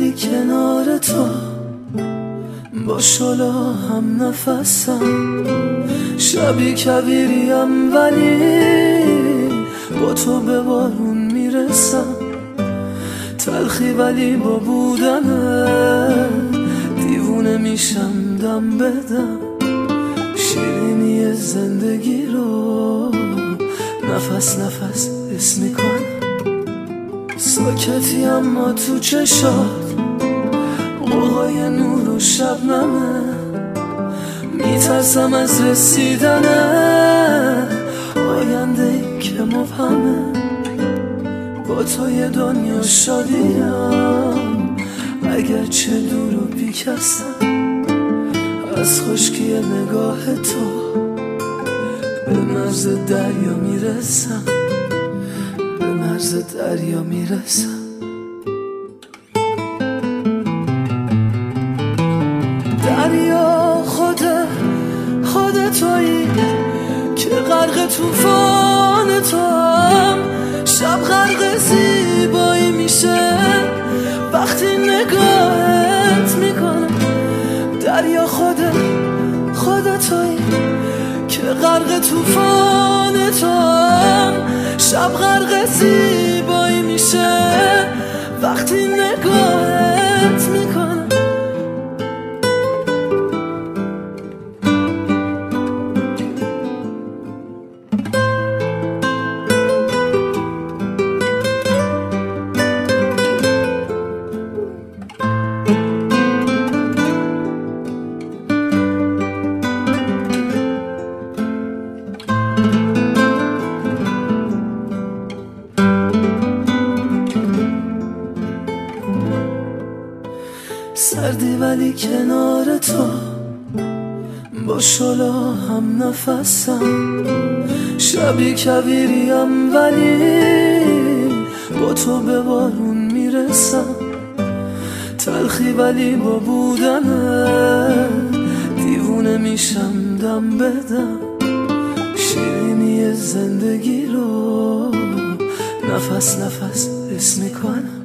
ولی کنار تو با شلا هم نفسم، شبی کویریم ولی با تو به بارون میرسم، تلخی ولی با بودنه دیوونه میشم دم بدم، شیرینی زندگی رو نفس نفس حس میکنم، ساکتی اما تو چشات قوهای نور و شبنمه، میترسم از رسیدنه آینده که مبهمه، با تو یه دنیا شادیم اگرچه دور و بیکسم، از خشکی نگاه تو به مرز دریا میرسم، به مرز دریا میرسم. دریا خود تویی که غرق طوفان تو هم، شب غرق زیبایی میشه وقتی نگاهت میکنم. دریا خود تویی که غرق طوفان تو هم، شب غرق زیبایی میشه وقتی نگاهت میکنم. سردی ولی کنار تو با شلا هم نفسم، شبی کویریم ولی با تو به بارون میرسم، تلخی ولی با بودنه دیوونه میشم دم بدم، شیرینی زندگی رو نفس نفس حس میکنم.